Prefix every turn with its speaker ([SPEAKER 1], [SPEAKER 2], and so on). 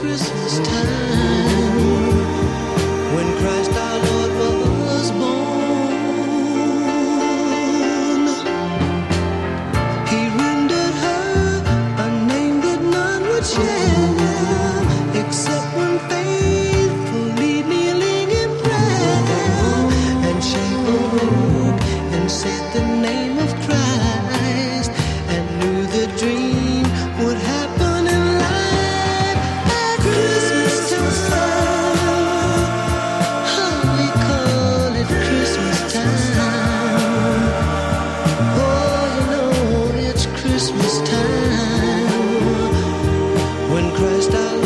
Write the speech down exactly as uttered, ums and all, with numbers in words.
[SPEAKER 1] Christmas time, when Christ our Lord was born. He rendered her a name that none would share, except one faithfully kneeling in prayer. And she awoke and said the name of Christ, and knew the dream would happen in life at Christmas time. How we call it Christmas time. Oh, you know it's Christmas time, when Christ our